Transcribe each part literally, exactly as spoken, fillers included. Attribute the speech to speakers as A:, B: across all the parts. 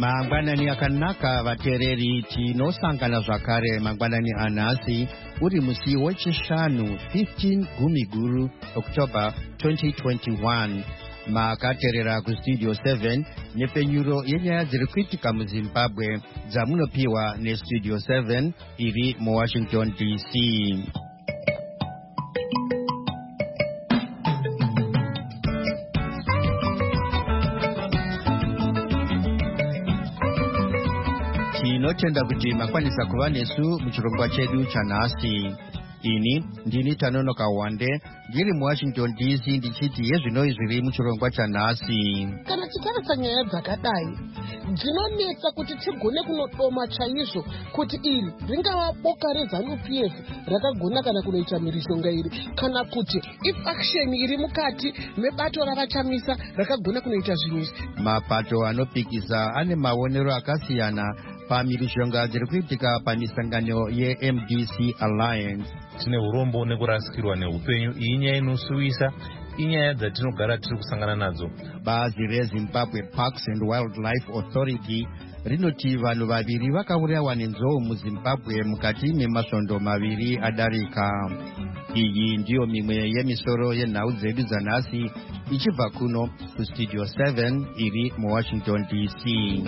A: mangwanani akanaka vateereri tinosangana zvakare mangwanani anhasi uri musi wechishanu fifteen gumiguru october twenty twenty-one. makateerera kustudio seven nepenyuro yenyaya dziri kuitika muzimbabwe dzamunopiwa nestudio seven iri muwashington D C. tinotenda kuti makwanisa kuva nesu muchirongwa chedu chanhasi. ini ndini Tanonoka Wande ndiri muwashington D C ndichiti yezvinoi zviri muchirongwa chanhasi.
B: Kana titarisa nyaya dzakadai dzinonetsa kuti tigone kunodoma chaizvo kuti iri ringava boka rezanu P F rakagona kana kunoita mhirizhonga iri, kana kuti if action iri mukati mebato ravachamisa rakagona kunoita zvinhu izvi.
A: Mapato anopikisa ane maonero akasiyana pamhirizhonga dziri kuitika pamisangano ye-M D C Alliance.
C: Tine urombo nekurasikirwa neupenyu, iyi nyaya inosuwisa, inyaya dzatinogara tiri kusangana nadzo.
A: Bazi reZimbabwe Parks and Wildlife Authority rinoti vanhu vaviri vakaurayiwa nenzou muZimbabwe mukati memasvondo maviri adarika. Iyi ndiyo mimwe yemisoro yenhau dzedu dzanhasi ichibva kuno kustudio seven iri muwashington D C.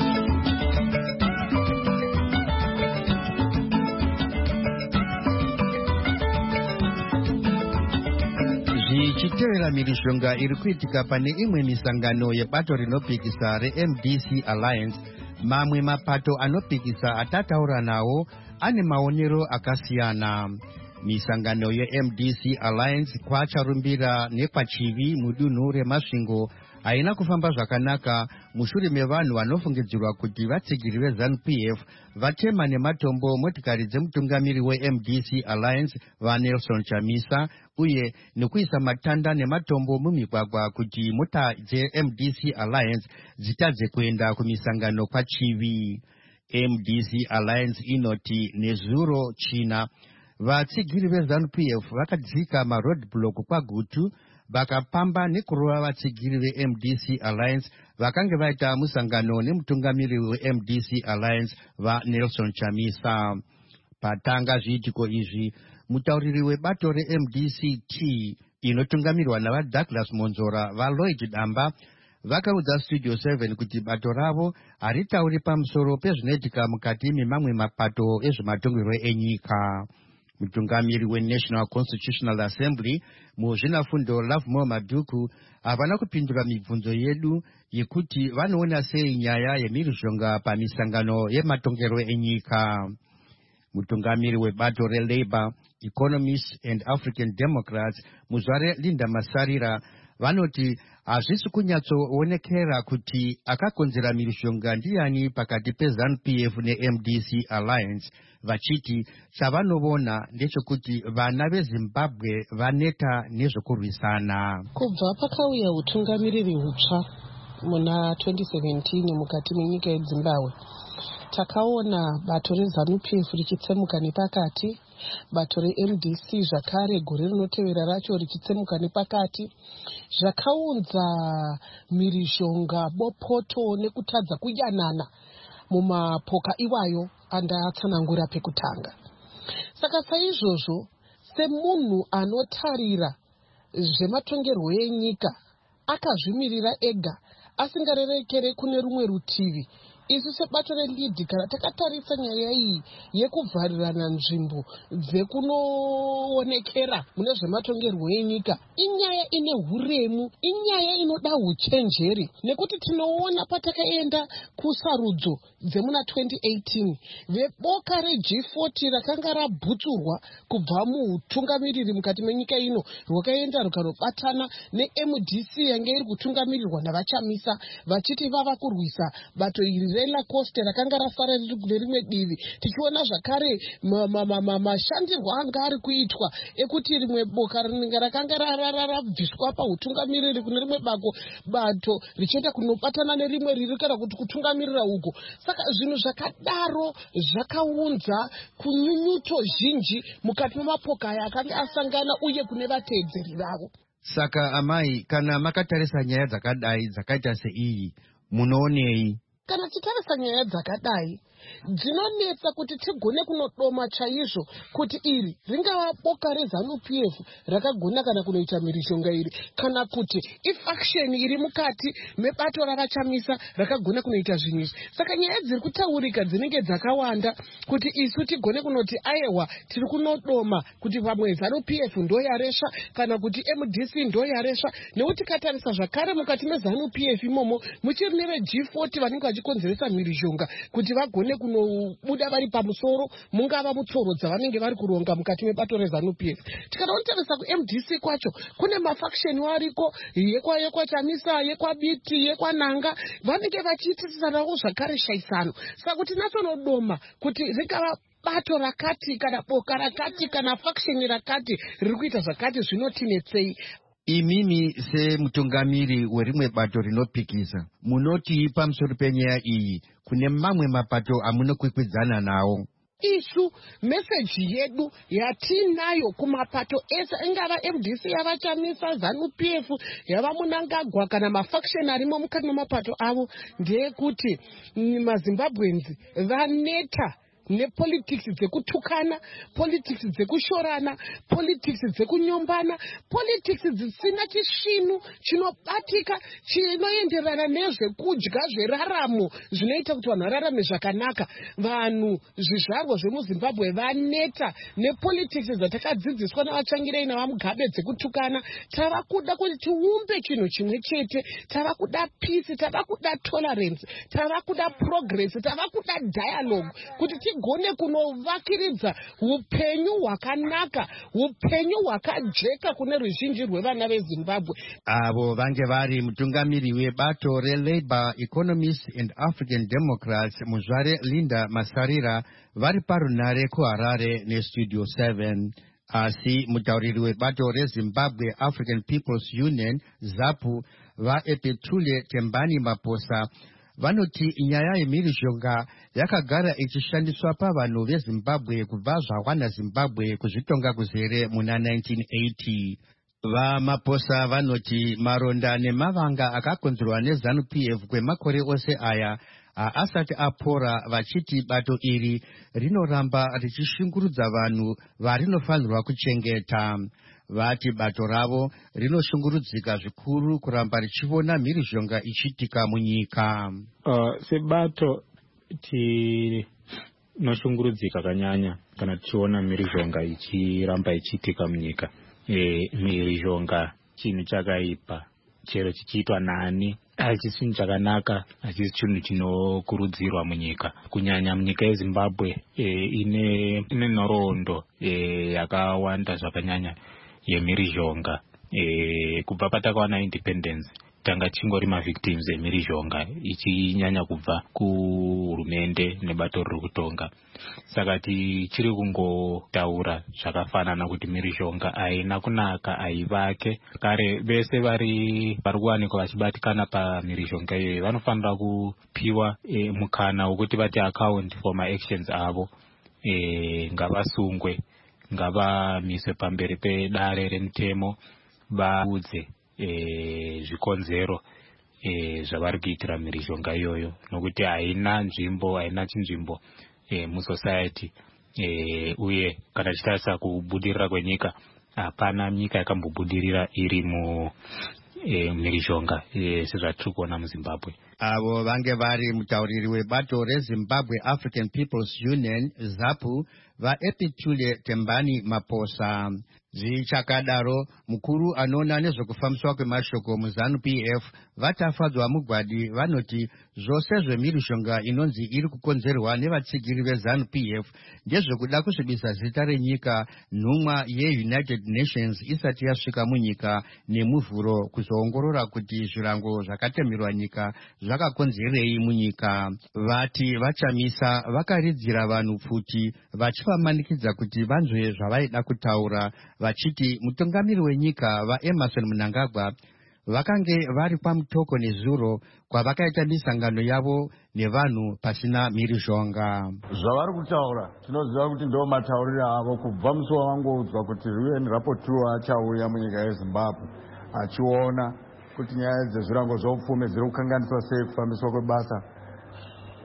A: Ichitevera mhirizhonga iri kuitika pane imwe misangano yebato rinopikisa re-M D C Alliance, mamwe mapato anopikisa atataura nawo ane maonero akasiyana. Misangano ye-M D C Alliance kwacharumbira nekwachivi mudunhu remasvingo haina kufamba zvakanaka mushure mevanhu vanofungidzirwa kuti vatsigiri vezanu P F vatema nematombo motikari dzemutungamiri we-M D C Alliance vaNelson Chamisa uye nekuisa matanda nematombo mumigwagwa kuti mota dze-M D C Alliance dzitadze kuenda kumisangano kwachivi. M D C Alliance inoti nezuro china vatsigiri vezanu P F vakadzika maroadblock kwagutu vakapamba nekurova vatsigiri ve-M D C Alliance vakange vaita musangano nemutungamiri we-M D C Alliance vaNelson Chamisa. Patanga zviitiko izvi, mutauriri webato re-M D C T inotungamirwa navaDouglas Monzora vaLloyd Damba vakaudza studio seven kuti bato ravo haritauri pamusoro pezvinoitika mukati memamwe mapato ezvematongero enyika. Mutungamiri weNational Constitutional Assembly muzvinafundo Lovemore Maduku havana kupindura mibvunzo yedu yekuti vanoona sei nyaya yemhirizhonga pamisangano yematongero enyika. Mutungamiri webato reLabour, Economists and African Democrats muzvare Linda Masarira vanoti hazvisi kunyatsoonekera kuti akakonzera mhirizhonga ndiani pakati peZanu P F ne-M D C Alliance, vachiti chavanovona ndechekuti vana veZimbabwe vaneta nezvekurwisana.
B: Kubva pakauya utungamiriri hutsva muna twenty seventeen mukati menyika yeZimbabwe, takaona bato reZanu P F richitsemuka nepakati, bato re-M D C zvakare gore rinotevera racho richitsemuka nepakati. Zvakaunza mhirizhonga, bopoto nekutadza kuyanana mumapoka iwayo andatsanangura pekutanga. Saka saizvozvo, semunhu anotarira zvematongerwo enyika akazvimirira ega asingarerekere kune rumwe rutivi, isu sebato reLead kana takatarisa nyaya iyi yekuvharirana nzvimbo dzekunoonekera mune zvematongerwo enyika, inyaya ine huremu, inyaya inoda uchenjeri, nekuti tinoona patakaenda kusarudzo dzemuna twenty eighteen veboka reG forty rakanga rabhutsurwa kubva muutungamiriri mukati menyika ino rwakaenda rukarobatana ne-M D C yange iri kutungamirirwa navaChamisa vachiti vava kurwisa bato iri reLacoste rakanga rafara riri kune rimwe divi, tichiona zvakare mashandirwo anga ari kuitwa ekuti rimwe boka rakanga rabviswa pautungamiriri kune rimwe bako bato richienda kunobatana nerimwe riri kana kuti kutungamirira uko. Saka zvinhu zvakadaro zvakaunza kunyunyuto zhinji mukati memapoka aya akanga asangana uye kune vateedzeri vavo.
A: Saka amai, kana makatarisa nyaya dzakadai dzakaita seiyi, munoonei?
B: kana titarisa nyaya dzakadai dzinonetsa kuti tigone kunodoma chaizvo kuti iri ringava boka rezanu P F rakagona kana kunoita mhirizhonga iri, kana kuti ifaction iri mukati mebato ravachamisa rakagona kunoita zvinhu izvi. Saka nyaya dziri kutaurika dzinenge dzakawanda kuti isu tigone kunoti aiwa tiri kunodoma kuti pamwe zanu P F ndo yaresha kana kuti M D C ndo yaresha, nekuti katarisa zvakare mukati mezanu P F imomo muchiri neve G forty vanenge vachikonzeresa mhirizhonga kuti vagone kunobuda vari pamusoro, mungava mutsoro dzavanenge vari kuronga mukati mebato rezanu P F. Tikanotarisa ku M D C kwacho kune mafaction wariko, yekwa yekwa Chamisa, yekwa Biti, yekwa Nanga, vanenge vachiitisanawo zvakare shaisano. Saka kuti natonodoma kuti ringava bato rakati kana boka rakati kana faction rakati riri kuita zvakati zvinotinetsei.
A: Imimi semutungamiri werimwe bato rinopikisa, munoti pamusoro penyaya iyi kune mamwe mapato amunokwikwidzana nawo?
B: Isu meseji yedu yatinayo kumapato ese, ingava M D C yavachamisa, zanu P F yava Munangagwa kana mafaction arimo mukati memapato avo, ndeyekuti maZimbabweans vaneta nepolitics dzekutukana, politics dzekushorana, politics dzekunyombana, politics dzisina chisvinu chinobatika chinoenderana nezvekudya zveraramo zvinoita kuti vanhu vararame zvakanaka. Vanhu zvizvarwa zvemuZimbabwe vaneta nepolitics dzatakadzidziswa navachangirai navaMugabe dzekutukana. Tava kuda kuti tiumbe chinhu chimwe chete, tava kuda peace, tava kuda tolerance, tava kuda progress, tava kuda dialogue kuti gone kunovakiridza upenyu hwakanaka, upenyu hwakajeka kune ruzhinji rwevana veZimbabwe.
A: Avo vange vari mutungamiri webato reLabour Economists and African Democrats Muzvare Linda Masarira vari parunare kuHarare neStudio seven. Asi mutauriri webato reZimbabwe African People's Union ZAPU vaEpetule Tembani Maposa vanoti nyaya yemhirizhonga yakagara ichishandiswa pavanhu veZimbabwe kubva zvawana Zimbabwe kuzvitonga kuzere muna nineteen eighty. VaMaposa vanoti maronda nemavanga akakonzerwa nezanu P F kwemakore ose aya haasati apora, vachiti bato iri rinoramba richishungurudza vanhu varinofanirwa kuchengeta. Vati bato ravo rinoshungurudzika zvikuru kuramba richiona mhirizhonga ichiitika munyika.
D: Uh, sebato tinoshungurudzika kanyanya kana tichiona mhirizhonga ichiramba ichiitika munyika. E, mhirizhonga chinhu chakaipa, chero chichiitwa nani hachisi chinhu chakanaka, hachisi chinhu chinokurudzirwa munyika, kunyanya munyika yeZimbabwe e, ine, ine nhoroondo e, yakawanda zvakanyanya yemhirizhonga. E, kubva patakawana independence tanga chingori mavictims emhirizhonga ichinyanya kubva kuhurumende nebato riri kutonga. Saka tichiri kungotaura zvakafanana kuti mhirizhonga haina kunaka, haivake. Kare vese vari vari kuwanikwa vachibatikana pamhirizhonga iyoyo vanofanira kupiwa e, mukana wekuti vati account for my actions avo. E, ngavasungwe, ngavamiswe pamberi pedare remutemo, vaudze e, zvikonzero e, zvavari kuitira mhirizhonga iyoyo, nokuti haina nzvimbo, haina chinzvimbo e, musociety e, uye kana tichitarisa kubudirira kwenyika, hapana nyika yakambobudirira iri mu e, mhirizhonga e, sezvatiri kuona muZimbabwe.
A: Avo vange vari mutauriri webato reZimbabwe African People's Union ZAPU vaEpitule Tembani Maposa. Zvichakadaro, mukuru anoona nezvekufambiswa kwemashoko muzanu P F vatafadzwa mugwadi vanoti zvose zvemhirizhonga inonzi iri kukonzerwa nevatsigiri vezanu P F ndezvekuda kuzvibisa zita renyika nhumwa yeUnited Nations isati yasvika munyika nemuvhuro kuzoongorora kuti zvirango zvakatemerwa nyika zvakakonzerei munyika. Vati vachamisa vakaridzira vanhu pfuti vachivamanikidza kuti vanzwe zvavaida kutaura, vachiti mutungamiri wenyika vaEmerson Mnangagwa vakange vari pamutoko nezuro kwavakaita misangano yavo nevanhu pasina mhirizhonga.
E: Zvavari kutaura tinoziva kuti ndo matauriro avo kubva musi wavangoudzwa kuti U N rapporteur achauya munyika yeZimbabwe achiona kuti nyaya dzezvirango zveupfumi dziri kukanganiswa sei kufambiswa kwebasa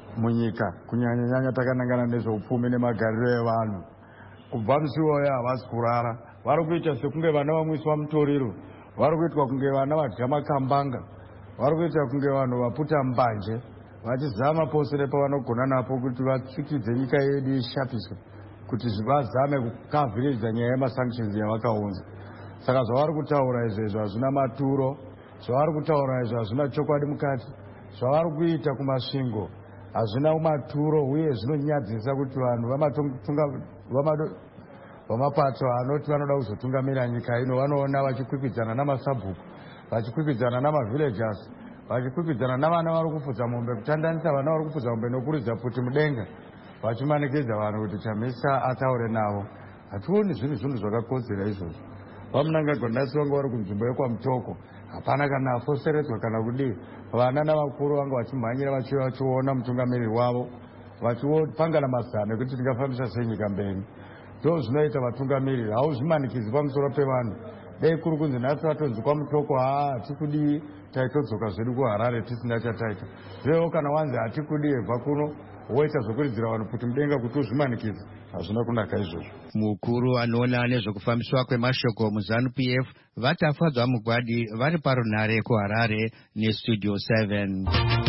E: munyika kunyanya nyanya takanangana nezveupfumi nemagariro evanhu. Kubva musi uya havasi kurara, vari kuita sekunge vana vamwiswa mutoriro, vari kuitwa kunge vana vadya makambanga, vari kuita kunge vanhu vaputa mbanje, vachizama pose nepavanogona napo kuti vatsvikidze nyika yedu ishapiswe, kuti vazame kukavhiridza nyaya yemasanctions yavakaunza. Saka zvavari kutaura izvezvo hazvina maturo, zvavari kutaura izvo hazvina chokwadi mukati, zvavari kuita kumasvingo hazvina maturo, uye zvinonyadzisa kuti vanhu vamapato anoti vanoda kuzotungamira nyika ino vanoona vachikwikwidzana namasabhuku, vachikwikwidzana namavillagers, vachikwikwidzana navana vari kufudza mombe, kutandanisa vana vari kufudza mombe nokuridza puti mudenga, vachimanikidza vanhu kuti chamisa ataure navo. Hationi zvinhu zvinhu zvakakodzera izvozvo. Vamunangagwa nhasi vanga vari kunzvimbo yekwamutoko, hapana kana afoseredzwa kana kudii. Vana navakuru vanga vachimhanyira vachiva vachiona mutungamiriri wavo, vachipangana mazano ekuti tingafambisa sei nyika mberi. Ndo zvinoita vatungamiriri, hauzvimanikidzi pamusoro pevanhu. Dei kuri kunzi nhasi vatonzi kwamutoko, haa hatikudii, taitodzoka zvedu kuHarare tisina chataita. Zvewo kana wanzi hatikudii ebva kuno, woita zvokuridzira vanhu kuti mudenga kuti uzvimanikidze, hazvina kunaka izvozvo.
A: Mukuru anoona nezvokufambiswa kwemashoko muZANU P F vatafadzwa mugwadi vari parunhare kuHarare neStudio seven.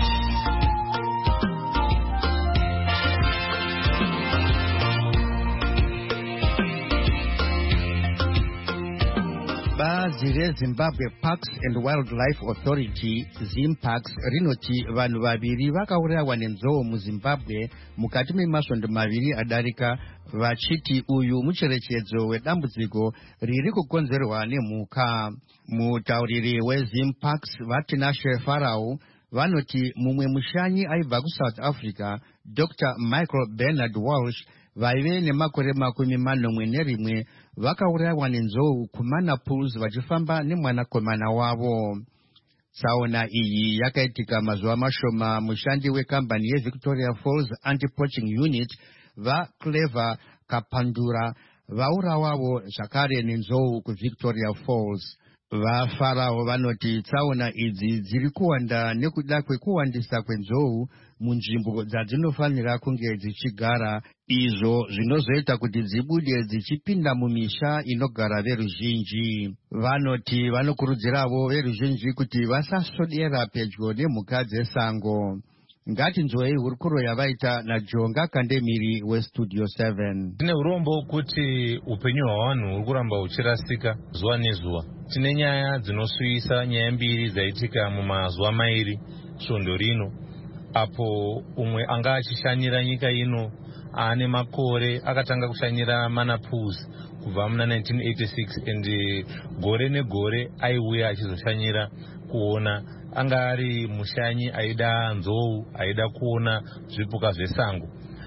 A: Bazi reZimbabwe Parks and Wildlife Authority ZimParks rinoti vanhu vaviri vakaurayiwa nenzou muZimbabwe mukati memasvondo maviri adarika, vachiti uyu mucherechedzo wedambudziko riri kukonzerwa nemhuka. Mutauriri weZimParks vaTinashe Farao vanoti mumwe mushanyi aibva kuSouth Africa, Doctor Michael Bernard Walsh, vaive nemakore makumi manomwe nerimwe, vakaurayiwa nenzou kuMana Pools vachifamba nemwanakomana wavo. Tsaona iyi yakaitika mazuva mashoma mushandi wekambani yeVictoria Falls Anti-Poaching Unit vaClever Kapandura vaurayiwawo zvakare nenzou kuVictoria Falls. VaFarao vanoti tsaona idzi dziri kuwanda nekuda kwekuwandisa kwenzou munzvimbo dzadzinofanira kunge dzichigara, izvo zvinozoita kuti dzibude dzichipinda mumisha inogara veruzhinji. Vanoti vanokurudziravo veruzhinji kuti vasaswedera pedyo nemhuka dzesango. Ngatinzwei hurukuro yavaita naJonga Kandemiri weStudio seven.
C: Tine urombo kuti upenyu hwavanhu huri kuramba huchirasika zuva nezuva. Tine nyaya dzinosuyisa, nyaya mbiri dzaitika mumazuva mairi svondo rino, apo umwe anga achishanyira nyika ino ane makore akatanga kushanyira Mana Pools kubva muna nineteen eighty-six, and gore negore aiuya achizoshanyira kuona. Anga ari mushanyi aida nzou, aida kuona zvipuka zvesango.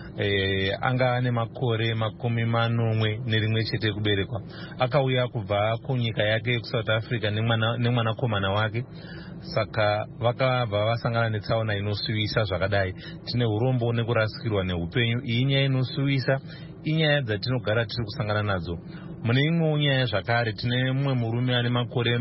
C: E, anga ane makore makumi manomwe nerimwe chete kuberekwa. Akauya kubva kunyika yake kuSouth Africa nemwanakomana wake. Saka vakabva vasangana netsaona inosuvisa zvakadai. Tine urombo nekurasikirwa neupenyu. Iyi nyaya inosuvisa, inyaya dzatinogara tiri kusangana nadzo. Mune imwe nyaya zvakare tine mumwe murume ane makore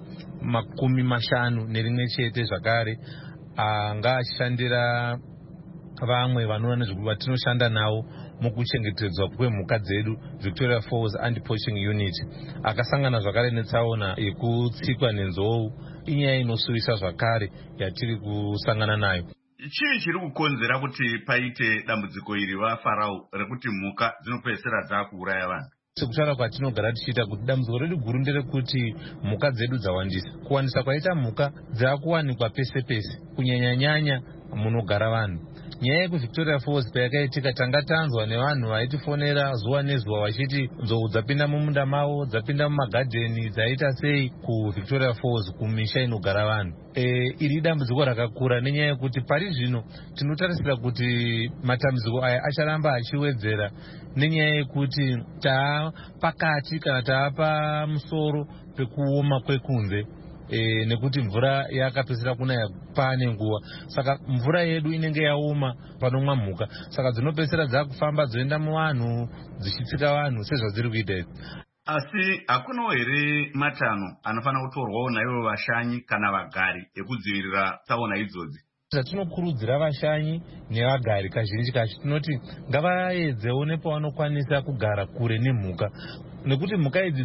C: makumi mashanu nerimwe chete zvakare, anga achishandira vamwe vanoona nezvatinoshanda navo mukuchengetedzwa kwemhuka dzedu Victoria Falls Anti-Poaching Unit. Akasangana zvakare netsaona yekutsikwa nenzou. Inyaya inosuvisa zvakare yatiri kusangana nayo.
F: Chii chiri kukonzera kuti paite dambudziko iri vaFarao rekuti mhuka dzinopedzisira dzakuuraya vanhu?
C: Sekutaura kwatinogara tichiita kuti dambudziko redu guru nderekuti mhuka dzedu dzawandisa. Kuwandisa kwaita mhuka dzakuwanikwa pese pese, kunyanya nyanya munogara vanhu. Nyaya yekuVictoria Falls payakaitika tanga tanzwa nevanhu vaitifonera zuva nezuva vachiti nzou dzapinda mumunda mavo, dzapinda mumagadheni, dzaita sei kuVictoria Falls kumisha inogara vanhu. E, iri dambudziko rakakura nenyaya yekuti pari zvino tinotarisira kuti matambudziko aya acharamba achiwedzera nenyaya yekuti taa pakati kana taa pamusoro pekuoma kwekunze. E, nekuti mvura yakapedzisira kunaya pane nguva, saka mvura yedu inenge yaoma panomwa mhuka, saka dzinopedzisira dzakufamba dzoenda muvanhu dzichitsika vanhu sezvadziri kuita izvi.
F: Asi hakunawo here matanho anofanira kutorwawo naivo vashanyi kana vagari ekudzivirira tsaona idzodzi?
C: Zvatinokurudzira vashanyi nevagari kazhinji kacho tinoti ngavaedzewo nepavanokwanisa kugara kure nemhuka, nekuti mhuka idzi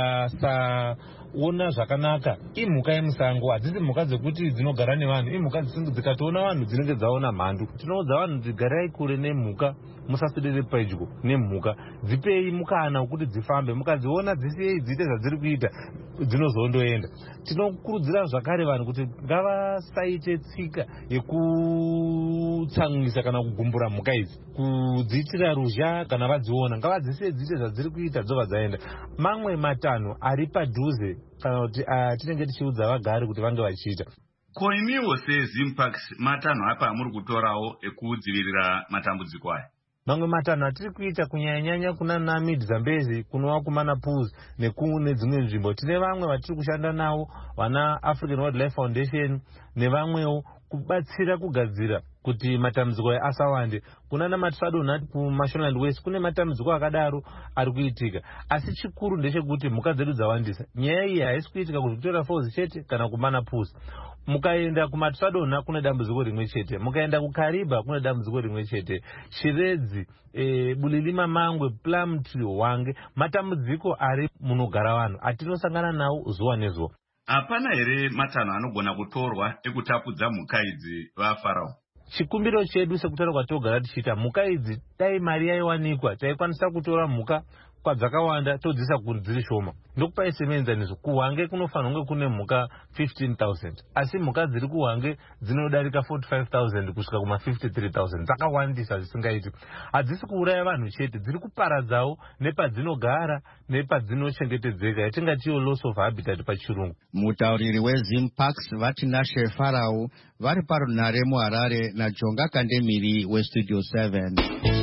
C: dzikasaona zvakanaka imhuka yemusango, hadzisi mhuka dzekuti dzinogara nevanhu, imhuka dzikatoona vanhu dzinenge dzaona mhandu. Tinoudza vanhu kuti garai kure nemhuka, musaswedere pedyo nemhuka, dzipei mukana wekuti dzifambe, mukadziona dzisiyei dziite zvadziri kuita dzinozondoenda. Tinokurudzira zvakare vanhu kuti ngavasaite tsika yekutsamwisa kana kugumbura mhuka idzi, kudziitira ruzha kana vadziona, ngavadzisiye dziite zvadziri kuita dzobva dzaenda. Mamwe matanho ari padhuze kana kuti tinenge tichiudza vagari kuti vange vachiita.
F: Ko imiwo seZimpax matanho apa amuri kutorawo ekudzivirira matambudziko aya?
C: Mamwe matanho atiri kuita kunyanya-nyanya kuna Namid Zambezi, kunova kumana Pools nekune dzimwe nzvimbo. Tine vamwe vatiri kushanda navo, vana African Wildlife Foundation nevamwewo, kubatsira kugadzira kuti matambudziko aya asawande. Kuna naMatswadonha kuMashonaland West kune matambudziko akadaro ari kuitika, asi chikuru ndechekuti mhuka dzedu dzawandisa. Nyaya iyi haisi kuitika kuzvitora Falls chete kana kumana Pools. Mukaenda kuMatswadonha kune dambudziko rimwe chete, mukaenda kuKariba kune dambudziko rimwe chete, Chiredzi, e, Bulilima Mangwe, Plumtree, Hwange, matambudziko ari munogara vanhu atinosangana nawo zuva nezuva.
F: Hapana here matanho anogona kutorwa ekutapudza mhuka idzi vaFarao?
C: Chikumbiro chedu sekutaura kwatogara tichiita, mhuka idzi dai mari yaiwanikwa taikwanisa kutora mhuka kwadzakawanda todzisa kudziri shoma. Ndokupa isemenzaniso, kuHwange kunofanira kunge kune mhuka fifteen thousand, asi mhuka dziri kuHwange dzinodarika forty-five thousand kusvika kuma fifty-three thousand, dzakawandisa zvisingaiti. Hadzisi kuuraya vanhu chete, dziri kuparadzawo nepadzinogara nepadzinochengetedzeka, yatingatiwo loss of habitat pachirungu.
A: Mutauriri weZimpax vatinashe Farao vari parunhare muHarare naJonga Kandemiri weStudio seven.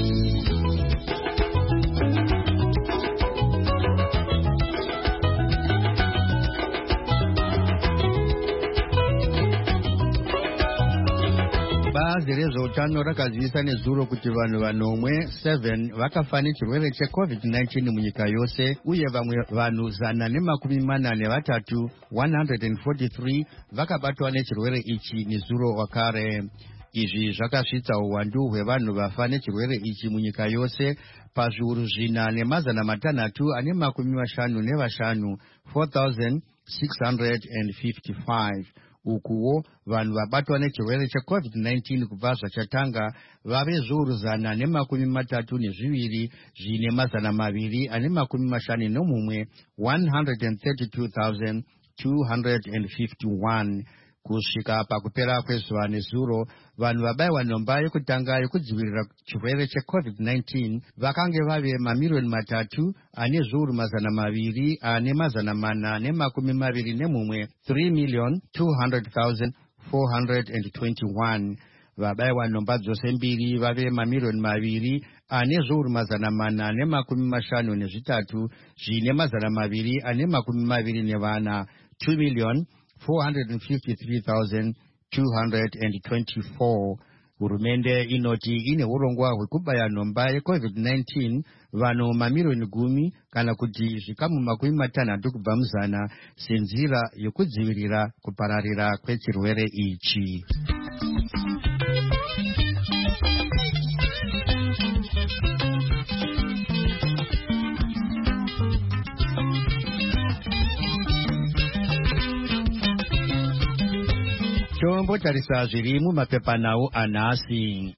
A: Bazi rezveutano rakazivisa nezuro kuti vanhu vanomwe seven vakafa nechirwere checovid nineteen munyika yose, uye vamwe vanhu zana nemakumi mana nevatatu one hundred forty-three vakabatwa nechirwere ichi nezuro wakare. Izvi zvakasvitsa uwandu hwevanhu vafa nechirwere ichi munyika yose pazviuru zvina nemazana matanhatu ane makumi mashanu nevashanu four thousand six hundred fifty-five. Ukuwo vanhu vabatwa nechirwere checovid nineteen kubva zvachatanga vave zviuru zana nemakumi matatu nezviviri zvine mazana maviri ane makumi mashanu nomumwe one hundred thirty-two thousand two hundred fifty-one. Kusvika pakupera kwezuva nezuro, vanhu vabaiwa nhomba yekutanga yekudzivirira chirwere checovid nineteen vakange vave mamiriyoni matatu ane zviuru mazana maviri ane mazana mana nemakumi maviri nemumwe three million two hundred thousand four hundred twenty-one. Vabaiwa nhomba dzose mbiri vave mamiriyoni maviri ane zviuru mazana mana nemakumi mashanu nezvitatu zvine mazana maviri ane makumi maviri nevana two million four hundred fifty-three thousand two hundred twenty-four. Hurumende inoti ine urongwa hwekubaya nhomba yecovid nineteen vanhu mamiriyoni gumi kana kuti zvikamu makumi matanhatu kubva muzana senzira yokudzivirira kupararira kwechirwere ichi. Tombotarisa zviri mumapepanhau anhasi.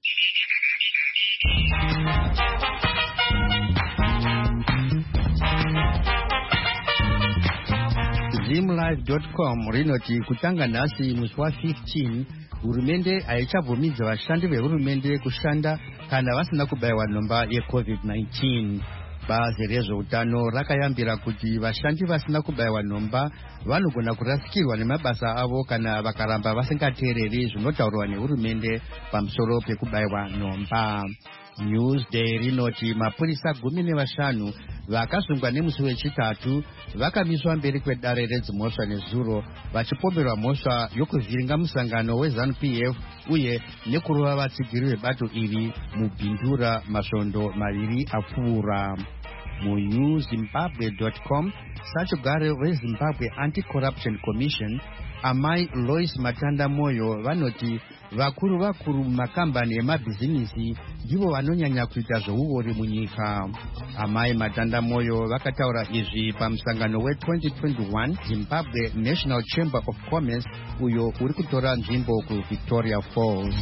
A: Zimlive dot com rinoti kutanga nhasi musi wa15 hurumende haichabvumidza vashandi vehurumende kushanda kana vasina kubayiwa nhomba yecovid nineteen. Bazi rezveutano rakayambira kuti vashandi vasina kubayiwa nhomba vanogona kurasikirwa nemabasa avo kana vakaramba vasingateereri zvinotaurwa nehurumende pamusoro pekubayiwa nhomba. Newsday rinoti mapurisa gumi nevashanu vakasungwa nemusi wechitatu vakamiswa mberi kwedare redzimhosva nezuro vachipomberwa mhosva yokuvhiringa musangano weZANU P F uye nekurova vatsigiri vebato iri mubhindura masvondo maviri apfuura. Mu Zimbabwe dot com sachigare weZimbabwe Anti-Corruption Commission Amai Lois Matanda Moyo vanoti vakuru vakuru mumakambani emabhizinisi ndivo vanonyanya kuita zveuori munyika. Amai Matanda Moyo vakataura izvi pamusangano we-twenty twenty-one Zimbabwe National Chamber of Commerce uyo uri kutora nzvimbo kuVictoria Falls.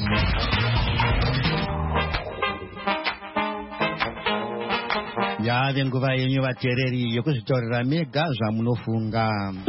A: Yave nguva yenyu vateereri yokuzvitaurira mega zvamunofunga.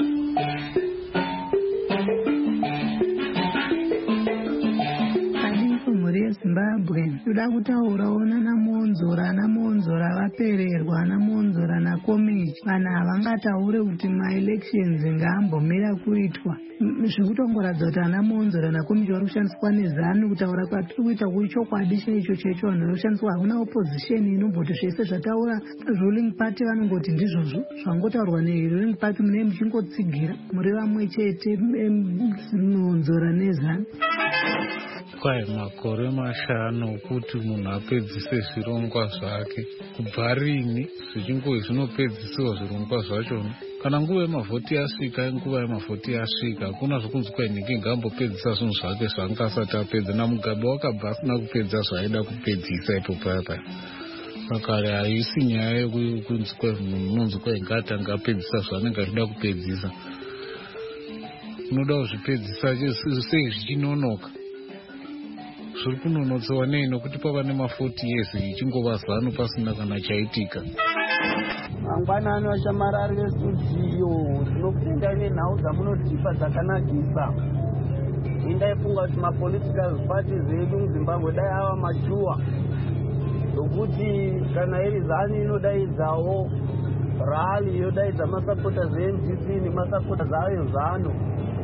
G: Zimbabwe ndoda kutaurawo nanamonzora anamonzora vapererwa anamonzora nakomichi vanhu havangataure kuti maelections ngaambomira kuitwa. Zvekutongoradza kuti anamonzora nakomichi vari kushandiswa nezanu kutaura kwatiri kuita kuchokwadi chaicho chaicho vanhu vari kushandiswa. Hakuna opposition inomboti zvese zvataura ruling party vanongoti ndizvozvo zvangotaurwa neruling party mune muchingotsigira muri vamwe chete monzora nezanu.
D: Kwai makore mashanu kuti munhu apedzise zvirongwa zvake kubva rini zvichingozi zvinopedzisiwa zvirongwa zvachona. Kana nguva yemavhoti yasvika nguva yemavhoti yasvika hakuna zvokunzi kwai nhingi ngambopedzisa zvinhu zvake zvanga asati apedza. naMugabe wakabva asina kupedza zvaaida kupedzisa ipo paya. Saka haisi nyaya yekunzi kwai munhu unonzi kwai ngatanga apedzisa zvaanenge achida kupedzisa. Unoda kuzvipedzisa sei zvichinonoka. Zviri kunonotsewa nei nokuti pava nemaforty years ichingova zano pasina kana chaitika.
H: Mangwanani washamarari vestudio tinokutendai nenhau dzamunotipa dzakanakisa. Indaifunga kuti mapolitical parties edu muZimbabwe dai ava machuwa zvokuti kana iri zani inodaidzawo rali yodaidza masapoters e-M D C nemasapoters ayo zano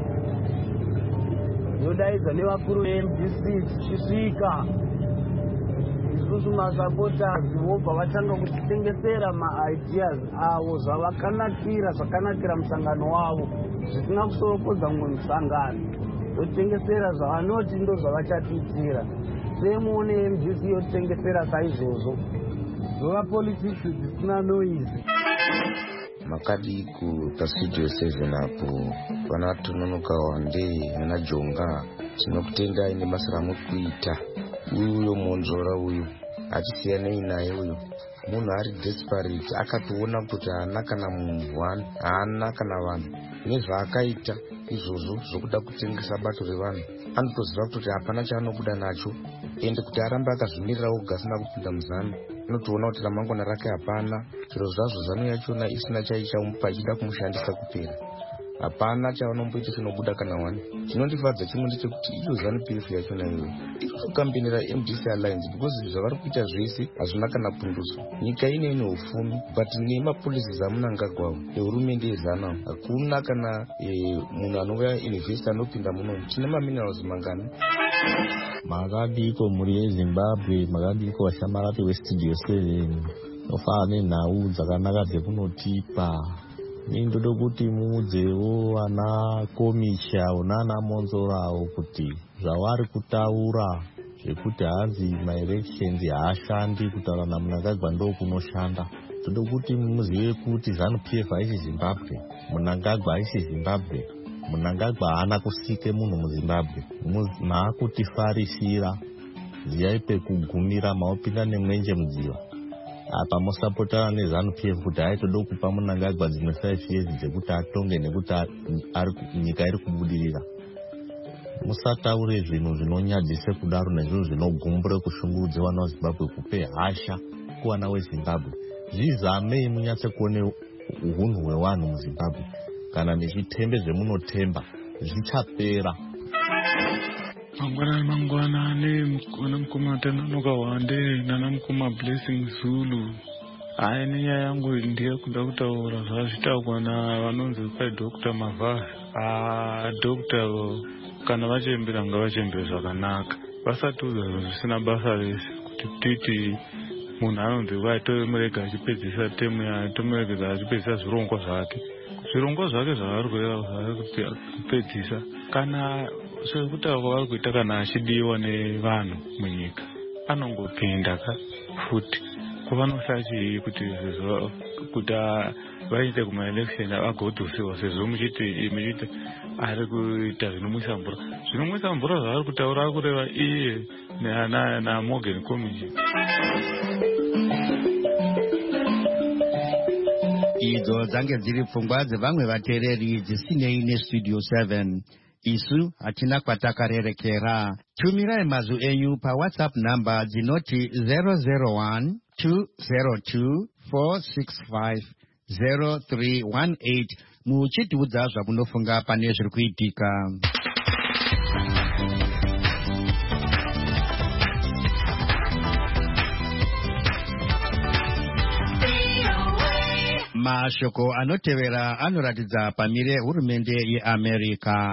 H: yodaidza nevakuru ve-M D C tichisvika isusu masapoters vobva vatanga kutitengesera maideas avo zvavakanakira zvakanakira musangano wavo zvisina kusoropodza mumwe musangano yotengesera zvavanoti ndo zvavachatiitira. Semuone M D C yotengesera saizvozvo zvova politics dzisina noise.
I: Makadiku pastudio seven apo vana Tononoka Wande vana Jonga tinokutendai nebasa ramukuita. Uyo monzora uyu hatisiyanei naye uyu munhu ari desperate akatoona kuti haana kana munhu haana kana vanhu nezvaakaita izvozvo zvokuda kutengesa bato revanhu anotoziva kuti hapana chaanobuda nacho ende kuti arambe akazvimirira oga asina kupinda muzano anotoona kuti ramangwana rake hapana zviro zvazvo zano yachona isina chaichamupa achida kumushandisa kupera hapana chavanomboita chinobuda kana wani. Chinondifadza chimwe ndechekuti iyo zanu P F yachona iyoyo inokambenera M D C Alliance because zvavari kuita zvese hazvina kana punduso. Nyika ine ine ufumi but nemapolicies amunangagwawo ehurumende yezana hakuna kana munhu anova investor anopinda munomu. Tine maminerals mangani.
J: Makadiko muri yeZimbabwe, makadiko vashamarati westudio seven nofana nenhau dzakanaka dzekunotipa. Nindoda kuti muudzewo ana komisha nana monzorawo kuti zvavari kutaura zvekuti hanzi maelections haashandi kutaura naMnangagwa ndo kunoshanda. Toda kuti muzive kuti zanu P F haisi Zimbabwe, Mnangagwa haisi Zimbabwe. Mnangagwa haana kusike munhu muZimbabwe. Maakutifarisira ziyai pekugumira maopinda nemwenje mudziva. Apa musapotana nezanu P F kuti haitoda kupa Mnangagwa dzimwe five years dzekuti atonge nekuti nyika iri kubudirira. Musataure zvinhu zvinonyadzise kudaro nezvinhu zvinogumbure kushungurudza vana veZimbabwe kupe hasha kuvana veZimbabwe. Zvizamei munyatse kuone uhunhu hwevanhu muZimbabwe kana nezvitembe zvemunotemba zvichapera.
K: Mangwana mangwana ne kuna mkoma Tononoka Wande nana mkoma Blessing Zulu. Aya nenyaya yangu ndiye kuda kutaura zvazvitaurwa navanonzi kwai Doctor Mavhari. Ah Doctor kana vachembera ngavachembere zvakanaka. Vasatiudza zvinhu zvisina basa rese kuti titi munhu anonzi kwai tomurega achipedzisa temu yayo tomurega achipedzisa zvirongwa zvake. Zvirongwa zvake zvavari kureva kuti kupedzisa kana sekutaura kwavari kuita kana achidiwa nevanhu munyika anongopinda ka futi kwavanosachi kuti sezvo kuti vaite kumaelection agodhusiwa sezvo muchiti muchiti ari kuita zvinomwisa mvura zvinomwisa mvura zvaari kutaura ari kureva iye naMorgan Commission.
A: Idzo dzange dziri pfungwa dzevamwe vateereri dzisinei nestudio seven. Isu hatina kwatakarerekera. Tumirai mazwi enyu paWhatsApp namba dzinoti zero zero one two zero two four six five zero three one eight muchitiudza zvamunofunga pane zviri kuitika. Mashoko anotevera anoratidza pamire hurumende yeAmerica.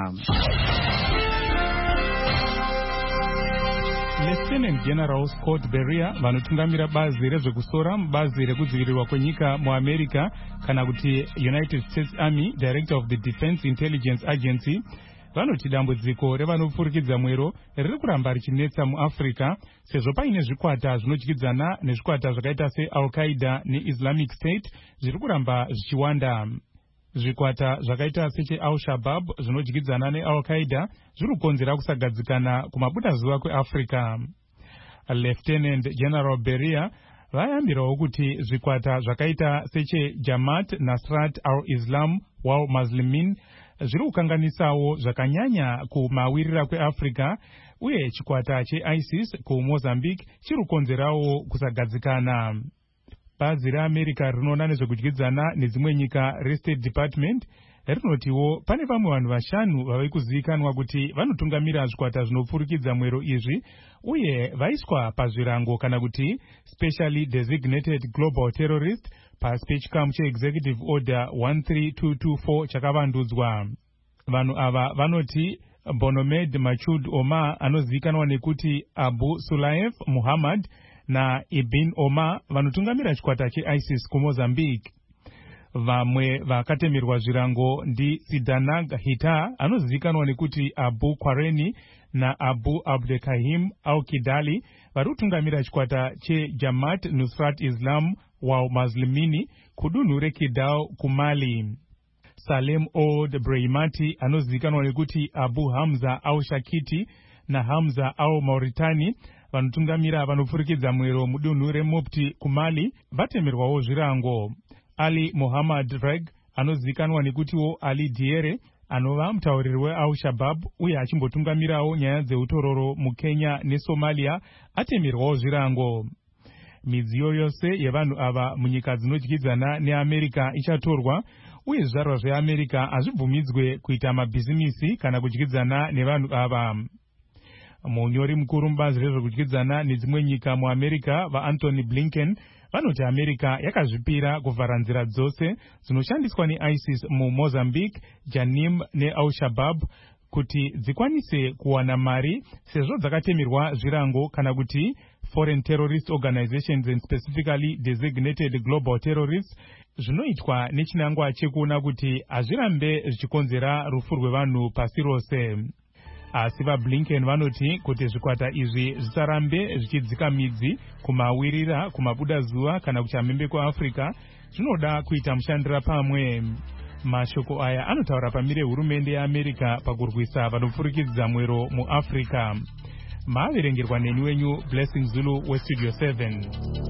L: Lieutenant General Scott Beria vanotungamira bazi rezvekusora mubazi rekudzivirirwa kwenyika muAmerica kana kuti United States Army Director of the Defense Intelligence Agency vanoti dambudziko revanopfurikidza mwero riri kuramba richinetsa muAfrica sezvo paine zvikwata zvinodyidzana nezvikwata zvakaita seAl-Qaeda neIslamic State zviri kuramba zvichiwanda. Zvikwata zvakaita secheAl-Shabaab zvinodyidzana neAl-Qaeda zviri kukonzera kusagadzikana kumabudazuva kweAfrica. Lieutenant General Beria vayambirawo kuti zvikwata zvakaita secheJamaat Nasrat al-Islam wal Muslimin zviri kukanganisawo zvakanyanya kumawirira kweAfrica uye chikwata cheISIS kuMozambique chiri kukonzerawo kusagadzikana. Bazi reAmerica rinoona nezvekudyidzana nedzimwe nyika reState Department rinotiwo pane vamwe vanhu vashanu vavari kuzivikanwa kuti vanotungamira zvikwata zvinopfurikidza mwero izvi uye vaiswa pazvirango kana kuti specially designated global terrorist pasi pechikamu cheExecutive Order one three two two four chakavandudzwa. Vanhu ava vanoti Bonomed Machud Omar anozivikanwa nekuti Abu Sulaif Muhammad na Ibn Omar vanotungamira chikwata cheISIS kuMozambique. Vamwe vakatemerwa zvirango ndi Sidanag Hita anozivikanwa nekuti Abu Kwareni na Abu Abdelkahim Al-Kidali vari kutungamira chikwata cheJamaat Nusrat Islam wal Muslimini kudunhu reKidal kuMali. Salem Old Brahimati anozivikanwa nekuti Abu Hamza Al-Shakiti na Hamza Al-Mauritani vanotungamira vanopfurikidza mwero mudunhu reMopti kuMali vatemerwawo zvirango. Ali Muhammad Reg anozivikanwa nekutiwo Ali Diere anova mutauriri weAl-Shabaab uye achimbotungamirawo nyaya dzeutororo muKenya neSomalia atemerwawo zvirango. Midziyo yose yevanhu ava munyika dzinodyidzana neAmerica ichatorwa uye zvizvarwa zveAmerica hazvibvumidzwe kuita mabhizimisi kana kudyidzana nevanhu ava. Munyori mukuru mubazi rezvekudyidzana nedzimwe nyika muAmerica vaAnthony Blinken vanoti America yakazvipira kuvhara nzira dzose dzinoshandiswa neISIS muMozambique, Janim neAl-Shabaab kuti dzikwanise kuwana mari sezvo dzakatemerwa zvirango kana kuti Foreign Terrorist Organizations and Specifically Designated Global Terrorists zvinoitwa nechinangwa chekuona kuti hazvirambe zvichikonzera rufu rwevanhu pasi rose. Asi vaBlinken vanoti kuti zvikwata izvi zvisarambe zvichidzika midzi kumawirira, kumabudazuva kana kuchamhembe kuAfrica zvinoda kuita mushandira pamwe. Mashoko aya anotaura pamire hurumende yeAmerica pakurwisa vanopfurikidza mwero muAfrica. Maaverengerwa neni wenyu Blessing Zulu weStudio seven.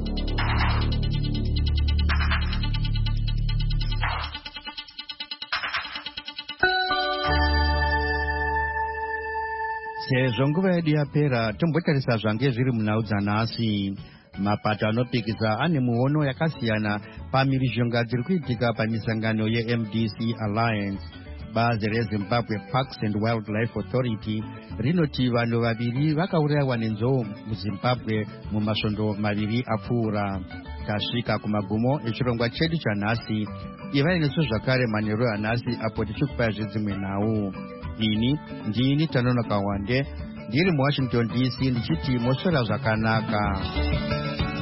A: Sezvo nguva yedu yapera tombotarisa zvange zviri munhau dzanhasi. Mapato anopikisa ane muono yakasiyana pamhirizhonga dziri kuitika pamisangano yeM D C Alliance. Bazi reZimbabwe Parks and Wildlife Authority rinoti vanhu vaviri vakaurayiwa nenzou muZimbabwe mumasvondo maviri apfuura. Tasvika kumagumo echirongwa chedu chanhasi. Ivai nesu zvakare manheru anhasi apo tichikupai zvedzimwe nhau. Ini ndini Tanonoka Wande ndiri muWashington D C ndichiti moswera zvakanaka.